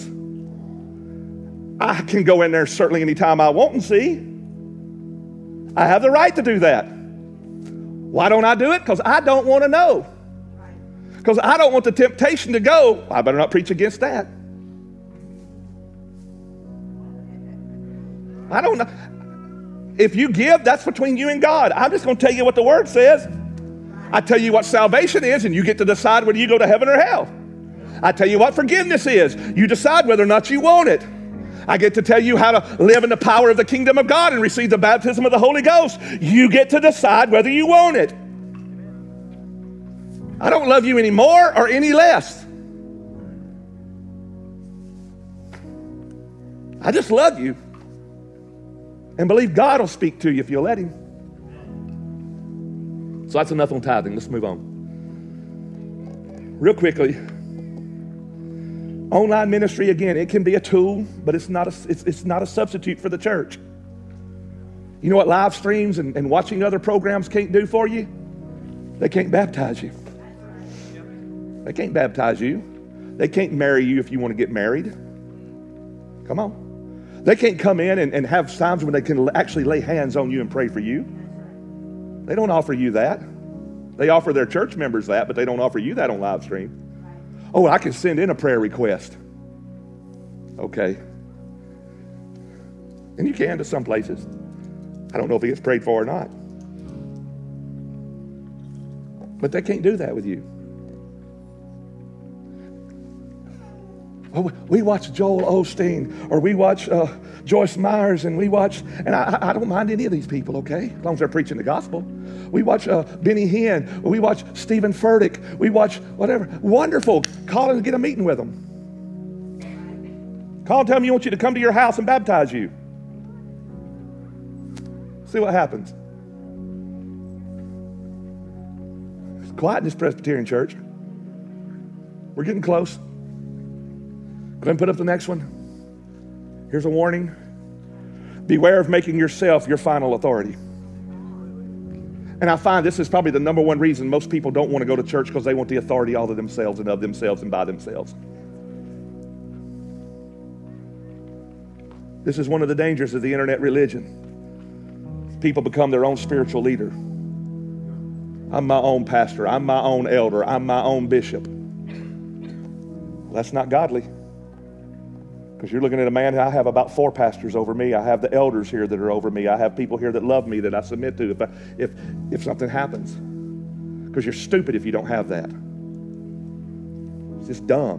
I can go in there certainly anytime I want and see. I have the right to do that. Why don't I do it? Because I don't want to know. Because I don't want the temptation to go, I better not preach against that. I don't know. If you give, that's between you and God. I'm just going to tell you what the Word says. I tell you what salvation is, and you get to decide whether you go to heaven or hell. I tell you what forgiveness is. You decide whether or not you want it. I get to tell you how to live in the power of the kingdom of God and receive the baptism of the Holy Ghost. You get to decide whether you want it. I don't love you any more or any less. I just love you. And believe God will speak to you if you'll let him. So that's enough on tithing. Let's move on. Real quickly. Online ministry, again, it can be a tool, but it's not a, it's, it's not a substitute for the church. You know what live streams and, and watching other programs can't do for you? They can't baptize you. They can't baptize you. They can't marry you if you want to get married. Come on. They can't come in and, and have times when they can actually lay hands on you and pray for you. They don't offer you that. They offer their church members that, but they don't offer you that on live stream. Oh, I can send in a prayer request. Okay. And you can to some places. I don't know if it gets prayed for or not. But they can't do that with you. Oh, we watch Joel Osteen, or we watch uh, Joyce Myers, and we watch, and I, I don't mind any of these people, okay, as long as they're preaching the gospel. We watch uh, Benny Hinn, we watch Stephen Furtick, we watch whatever. Wonderful. Call and get a meeting with them. Call and tell them you want you to come to your house and baptize you. See what happens. It's quiet in this Presbyterian church. We're getting close. Go ahead and put up the next one. Here's a warning. Beware of making yourself your final authority. And I find this is probably the number one reason most people don't want to go to church, because they want the authority all of themselves and of themselves and by themselves. This is one of the dangers of the internet religion. People become their own spiritual leader. I'm my own pastor. I'm my own elder. I'm my own bishop. Well, that's not godly. Because you're looking at a man, I have about four pastors over me. I have the elders here that are over me. I have people here that love me that I submit to if I, if, if something happens. Because you're stupid if you don't have that. It's just dumb.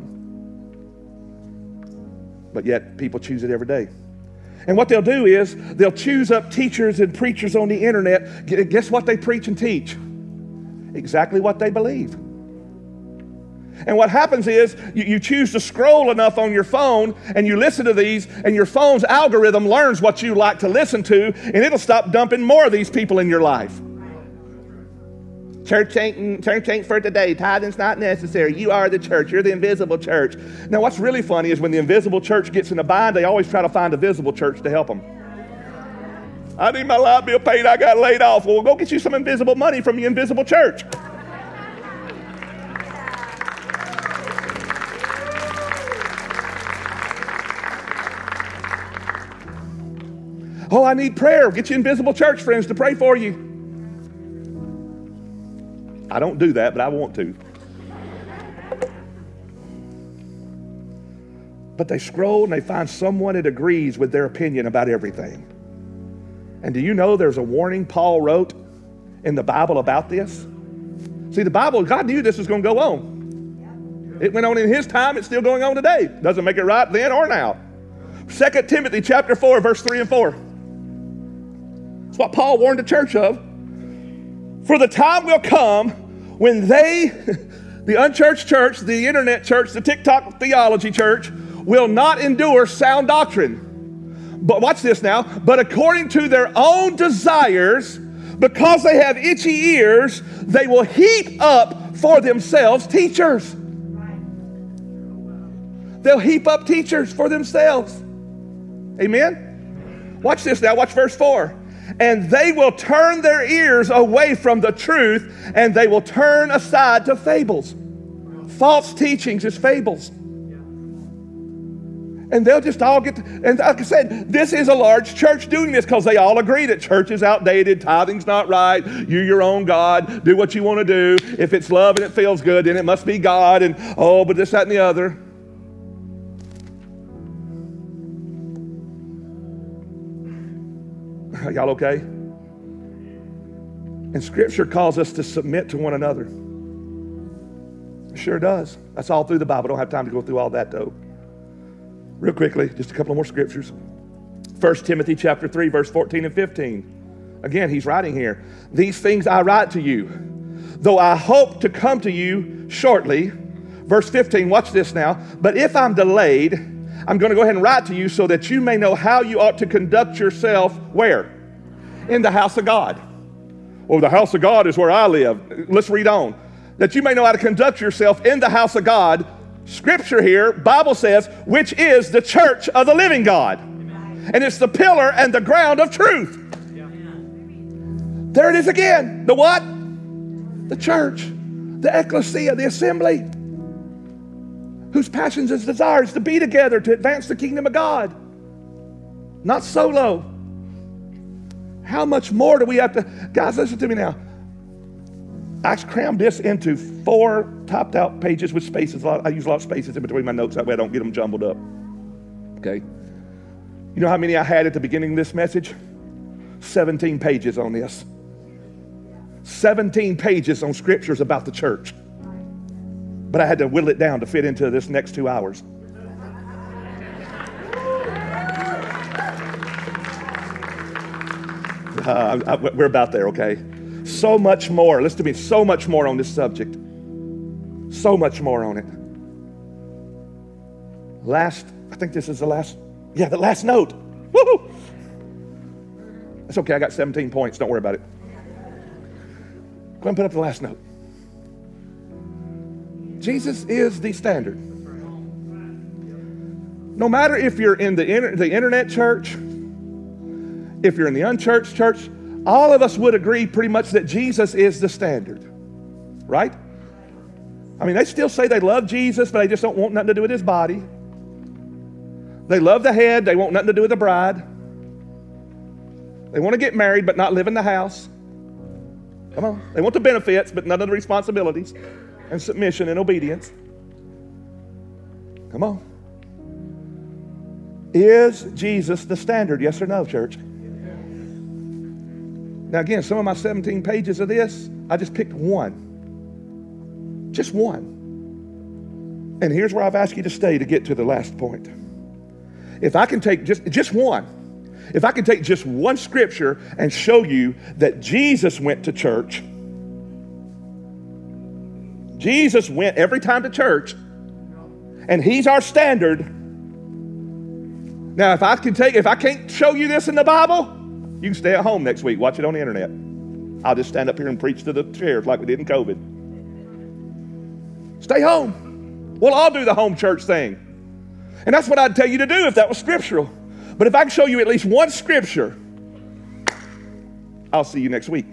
But yet people choose it every day. And what they'll do is they'll choose up teachers and preachers on the internet. Guess what they preach and teach? Exactly what they believe. And what happens is you, you choose to scroll enough on your phone and you listen to these, and your phone's algorithm learns what you like to listen to, and it'll stop dumping more of these people in your life. Church ain't, church ain't for today. Tithing's not necessary. You are the church. You're the invisible church. Now, what's really funny is when the invisible church gets in a bind, they always try to find a visible church to help them. I need my light bill paid. I got laid off. Well, go get you some invisible money from the invisible church. Oh, I need prayer. Get you invisible church friends to pray for you. I don't do that, but I want to. But they scroll and they find someone that agrees with their opinion about everything. And do you know there's a warning Paul wrote in the Bible about this? See, the Bible, God knew this was going to go on. It went on in his time. It's still going on today. Doesn't make it right then or now. Second Timothy chapter four, verse three and four. It's what Paul warned the church of. For the time will come when they, the unchurched church, the internet church, the TikTok theology church, will not endure sound doctrine. But watch this now. But according to their own desires, because they have itchy ears, they will heap up for themselves teachers. They'll heap up teachers for themselves. Amen? Watch this now. Watch verse four. And they will turn their ears away from the truth, and they will turn aside to fables. False teachings is fables. And they'll just all get, to, and like I said, this is a large church doing this because they all agree that church is outdated, tithing's not right, you're your own God, do what you want to do. If it's love and it feels good, then it must be God, and oh, but this, that, and the other. Are y'all okay? And Scripture calls us to submit to one another. It sure does. That's all through the Bible. I don't have time to go through all that, though. Real quickly, just a couple more scriptures. First Timothy chapter three, verse fourteen and fifteen. Again, he's writing here. These things I write to you, though I hope to come to you shortly. Verse fifteen, watch this now. But if I'm delayed, I'm going to go ahead and write to you so that you may know how you ought to conduct yourself where? In the house of God. Well, the house of God is where I live. Let's read on. That you may know how to conduct yourself in the house of God. Scripture here, Bible says, which is the church of the living God. And it's the pillar and the ground of truth. There it is again. The what? The church. The ecclesia, the assembly. Whose passions and desires to be together to advance the kingdom of God. Not solo. How much more do we have to... Guys, listen to me now. I crammed this into four topped out pages with spaces. I use a lot of spaces in between my notes. That way I don't get them jumbled up. Okay? You know how many I had at the beginning of this message? seventeen pages on this. seventeen pages on scriptures about the church. But I had to whittle it down to fit into this next two hours. Uh, I, we're about there, okay? So much more. Listen to me. So much more on this subject. So much more on it. Last, I think this is the last, yeah, the last note. Woo-hoo! That's okay. I got seventeen points. Don't worry about it. Go ahead and put up the last note. Jesus is the standard. No matter if you're in the, inter- the internet church, if you're in the unchurched church, all of us would agree pretty much that Jesus is the standard. Right? I mean, they still say they love Jesus, but they just don't want nothing to do with his body. They love the head. They want nothing to do with the bride. They want to get married, but not live in the house. Come on. They want the benefits, but none of the responsibilities and submission and obedience. Come on. Is Jesus the standard? Yes or no, church? Now again, some of my seventeen pages of this, I just picked one. Just one. And here's where I've asked you to stay to get to the last point. If I can take just, just one, if I can take just one scripture and show you that Jesus went to church, Jesus went every time to church, and he's our standard. Now, if I can take, if I can't show you this in the Bible, you can stay at home next week. Watch it on the internet. I'll just stand up here and preach to the chairs like we did in COVID. Stay home. We'll all do the home church thing. And that's what I'd tell you to do if that was scriptural. But if I can show you at least one scripture, I'll see you next week.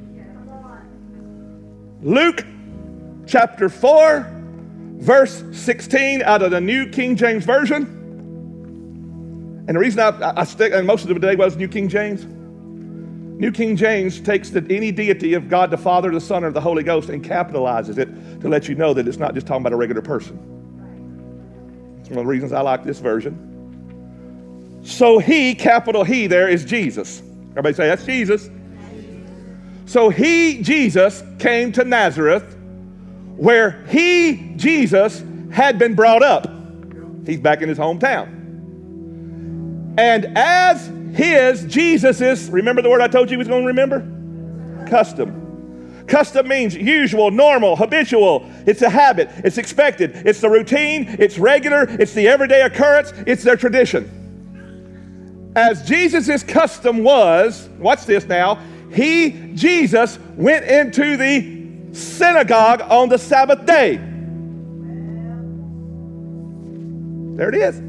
Luke chapter four, verse sixteen out of the New King James Version. And the reason I, I stick, and most of the day was New King James. New King James takes the, any deity of God the Father, the Son, or the Holy Ghost and capitalizes it to let you know that it's not just talking about a regular person. It's one of the reasons I like this version. So he, capital He there, is Jesus. Everybody say, that's Jesus. So he, Jesus, came to Nazareth where he, Jesus, had been brought up. He's back in his hometown. And as his, Jesus's, remember the word I told you he was going to remember? Custom. Custom means usual, normal, habitual. It's a habit. It's expected. It's the routine. It's regular. It's the everyday occurrence. It's their tradition. As Jesus's custom was, watch this now, he, Jesus, went into the synagogue on the Sabbath day. There it is.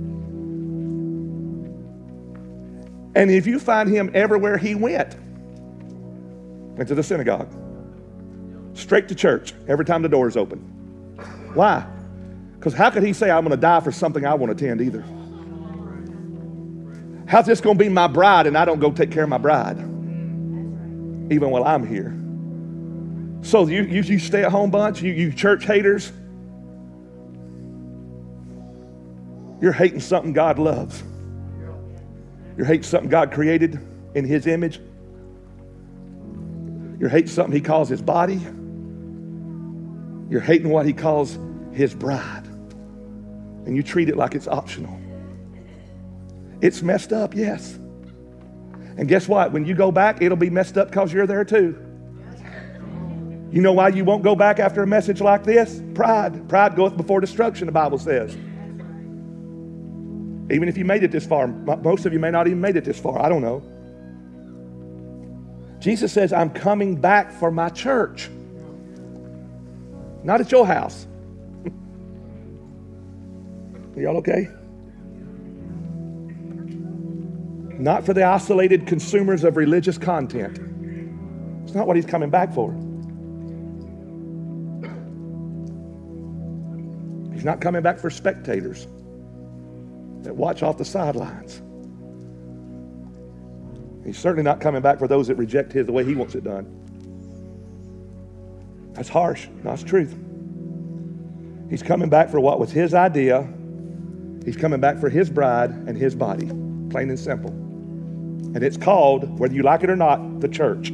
And if you find him everywhere he went, went to the synagogue, straight to church every time the doors open. Why? Because how could he say, I'm going to die for something I want to attend either? How's this going to be my bride and I don't go take care of my bride? Even while I'm here. So you, you, you stay at home bunch, you, you church haters, you're hating something God loves. You're hating something God created in his image. You're hating something he calls his body. You're hating what he calls his bride. And you treat it like it's optional. It's messed up, yes. And guess what? When you go back, it'll be messed up because you're there too. You know why you won't go back after a message like this? Pride. Pride goeth before destruction, the Bible says. Even if you made it this far, most of you may not even made it this far. I don't know. Jesus says, I'm coming back for my church. Not at your house. Are y'all okay? Not for the isolated consumers of religious content. It's not what he's coming back for. He's not coming back for spectators that watch off the sidelines. He's certainly not coming back for those that reject his the way he wants it done. That's harsh. No, that's truth. He's coming back for what was his idea. He's coming back for his bride and his body. Plain and simple. And it's called, whether you like it or not, the church.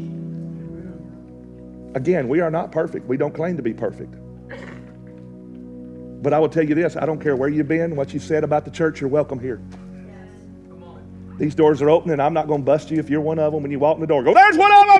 Again, we are not perfect. We don't claim to be perfect. But I will tell you this, I don't care where you've been, what you've said about the church, you're welcome here. These doors are open, and I'm not going to bust you if you're one of them when you walk in the door. Go, there's one of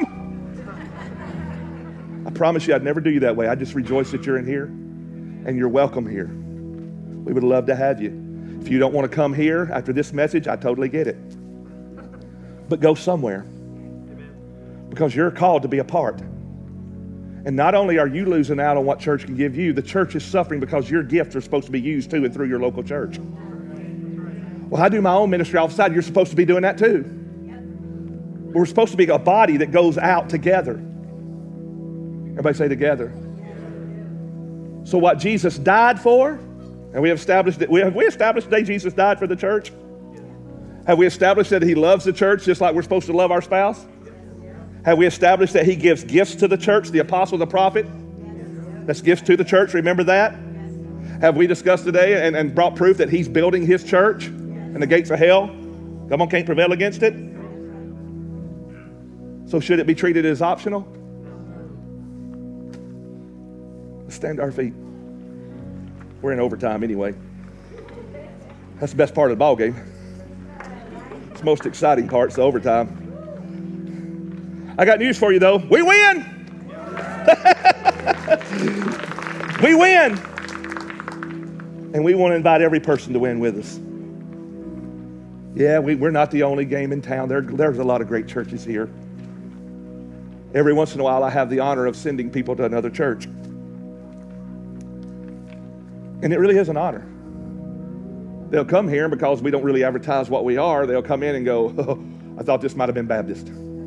them! I promise you I'd never do you that way. I just rejoice that you're in here, and you're welcome here. We would love to have you. If you don't want to come here after this message, I totally get it. But go somewhere. Because you're called to be a part. And not only are you losing out on what church can give you, the church is suffering because your gifts are supposed to be used to and through your local church. Well, I do my own ministry off the side. You're supposed to be doing that too. We're supposed to be a body that goes out together. Everybody say together. So what Jesus died for, and we have established that we have we established today Jesus died for the church. Have we established that he loves the church just like we're supposed to love our spouse? Have we established that he gives gifts to the church, the apostle, the prophet? That's gifts to the church. Remember that? Have we discussed today and, and brought proof that he's building his church and the gates of hell, come on, can't prevail against it? So should it be treated as optional? Let's stand to our feet. We're in overtime anyway. That's the best part of the ball game. It's the most exciting part, it's the overtime. I got news for you, though. We win! We win. And we want to invite every person to win with us. Yeah, we, we're not the only game in town. There, there's a lot of great churches here. Every once in a while, I have the honor of sending people to another church. And it really is an honor. They'll come here because we don't really advertise what we are. They'll come in and go, oh, I thought this might have been Baptist.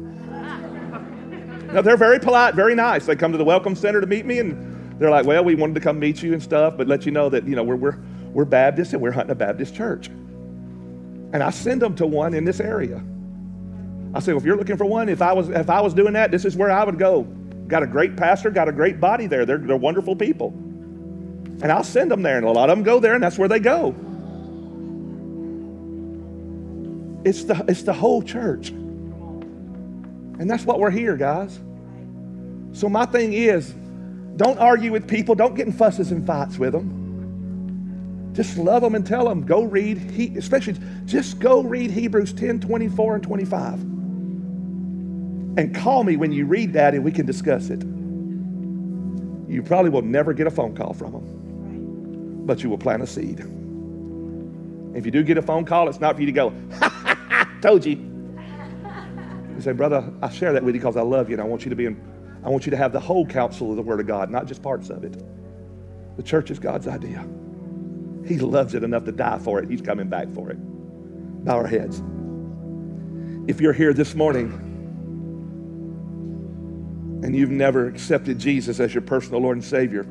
Now, they're very polite, very nice. They come to the Welcome Center to meet me, and they're like, well, we wanted to come meet you and stuff, but let you know that, you know, we're we're we're Baptist and we're hunting a Baptist church. And I send them to one in this area. I say, well, if you're looking for one, if I was if I was doing that, this is where I would go. Got a great pastor, got a great body there. They're, they're wonderful people. And I'll send them there, and a lot of them go there, and that's where they go. It's the, it's the whole church. And that's what we're here, guys. So my thing is, don't argue with people. Don't get in fusses and fights with them. Just love them and tell them, go read, he, especially, just go read Hebrews ten, twenty-four, and twenty-five. And call me when you read that and we can discuss it. You probably will never get a phone call from them, but you will plant a seed. If you do get a phone call, it's not for you to go, ha, ha, ha, told you. You say, brother, I share that with you because I love you and I want you to be in, I want you to have the whole counsel of the Word of God, not just parts of it. The church is God's idea. He loves it enough to die for it. He's coming back for it. Bow our heads. If you're here this morning and you've never accepted Jesus as your personal Lord and Savior,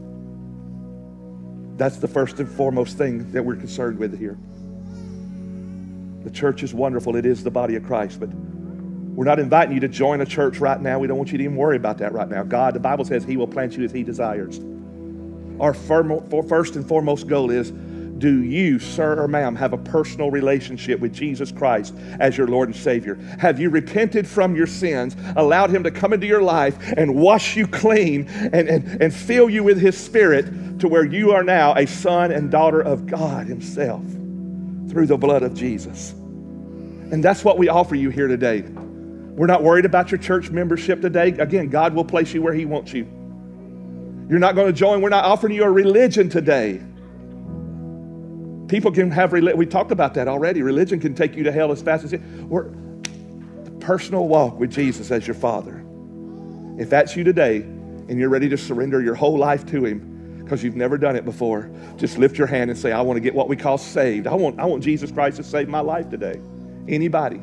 that's the first and foremost thing that we're concerned with here. The church is wonderful. It is the body of Christ, but we're not inviting you to join a church right now. We don't want you to even worry about that right now. God, the Bible says He will plant you as He desires. Our first and foremost goal is, do you, sir or ma'am, have a personal relationship with Jesus Christ as your Lord and Savior? Have you repented from your sins, allowed Him to come into your life and wash you clean and, and, and fill you with His Spirit to where you are now a son and daughter of God Himself through the blood of Jesus? And that's what we offer you here today. We're not worried about your church membership today. Again, God will place you where He wants you. You're not going to join. We're not offering you a religion today. People can have religion. We talked about that already. Religion can take you to hell as fast as it. We're the personal walk with Jesus as your Father. If that's you today and you're ready to surrender your whole life to Him because you've never done it before, just lift your hand and say, I want to get what we call saved. I want, I want Jesus Christ to save my life today. Anybody?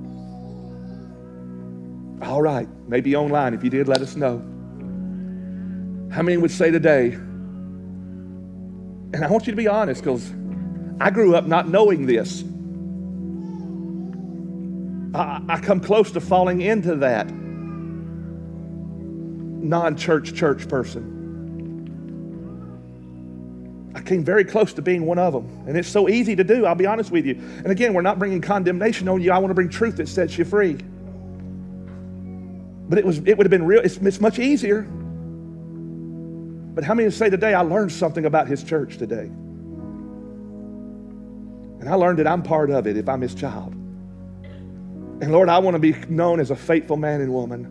All right. Maybe online. If you did, let us know. How many would say today, and I want you to be honest because I grew up not knowing this. I, I come close to falling into that non-church church person. I came very close to being one of them. And it's so easy to do, I'll be honest with you. And again, we're not bringing condemnation on you. I want to bring truth that sets you free. But it was it would have been real, it's, it's much easier. But how many would say today, I learned something about His church today? And I learned that I'm part of it if I'm His child. And Lord, I want to be known as a faithful man and woman,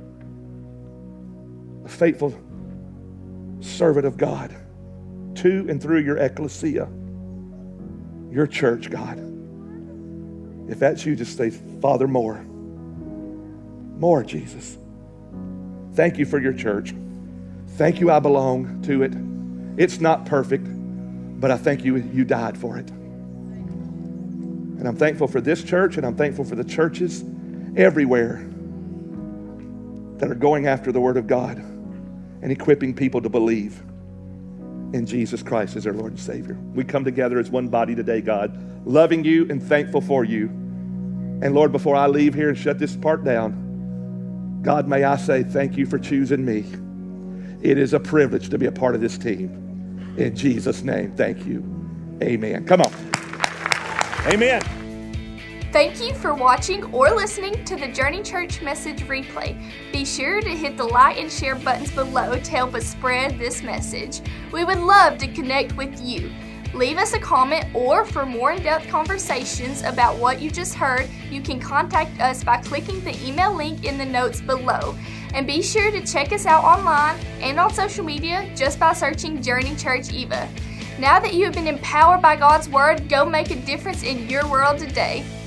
a faithful servant of God to and through your ecclesia, your church, God. If that's you, just say, Father, more. More, Jesus. Thank you for your church. Thank you, I belong to it. It's not perfect, but I thank you, you died for it. And I'm thankful for this church, and I'm thankful for the churches everywhere that are going after the Word of God and equipping people to believe in Jesus Christ as their Lord and Savior. We come together as one body today, God, loving you and thankful for you. And Lord, before I leave here and shut this part down, God, may I say thank you for choosing me. It is a privilege to be a part of this team. In Jesus' name, thank you. Amen. Come on. Amen. Thank you for watching or listening to the Journey Church Message Replay. Be sure to hit the like and share buttons below to help us spread this message. We would love to connect with you. Leave us a comment, or for more in-depth conversations about what you just heard, you can contact us by clicking the email link in the notes below. And be sure to check us out online and on social media just by searching Journey Church Eva. Now that you have been empowered by God's Word, go make a difference in your world today.